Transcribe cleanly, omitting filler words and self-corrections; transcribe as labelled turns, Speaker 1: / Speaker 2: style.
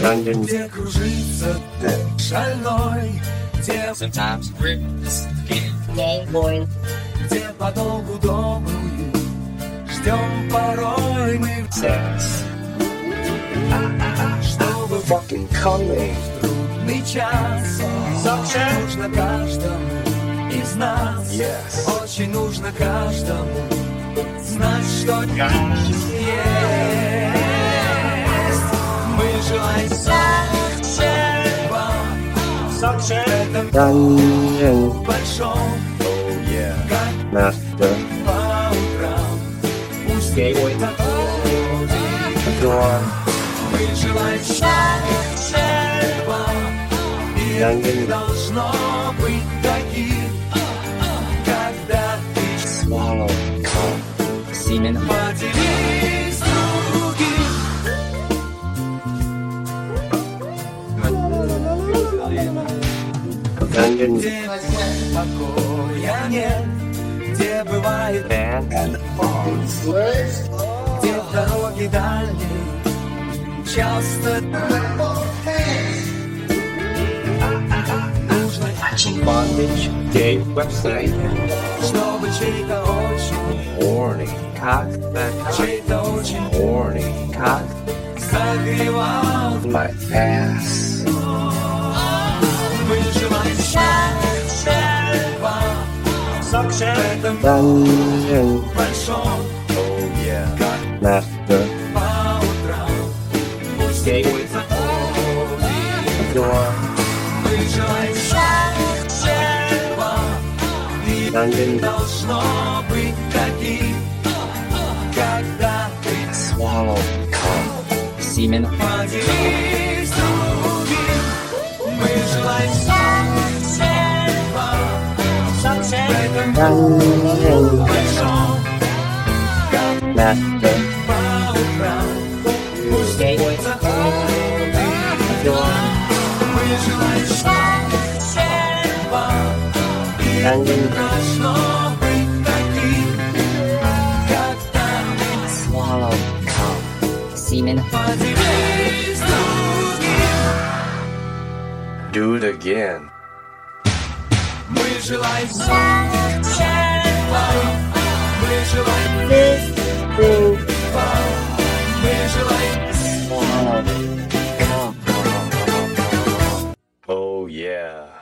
Speaker 1: где кружится шальной, где sometimes где подолгу добрую ждем порой мы секс, чтобы fucking coming трудный час нужно каждому из нас, очень нужно каждому знать, что есть. Мы желаем в этом большом, когда по утрам пусть твой такой. Мы желаем и не должно быть таким, когда ты swallow semen поделись другим. Где покоя нет, где бывает где в дороге дальней часто нужно bondage gay website, чтобы чей-то очень horny как чей-то очень horny как согревал my ass. Мы желаем в этом большом, как по утрам пусть твой заходит. Мы желаем и не должно быть таким, когда ты swallow semen поделись другим. Мы желаем в этом большом, как по утрам пусть твой заходит. Мы желаем и не должно быть таким, когда
Speaker 2: swallow semen
Speaker 1: поделись другим.
Speaker 3: Do it again.
Speaker 1: Мы желаем мы желаем мы желаем
Speaker 3: Oh yeah.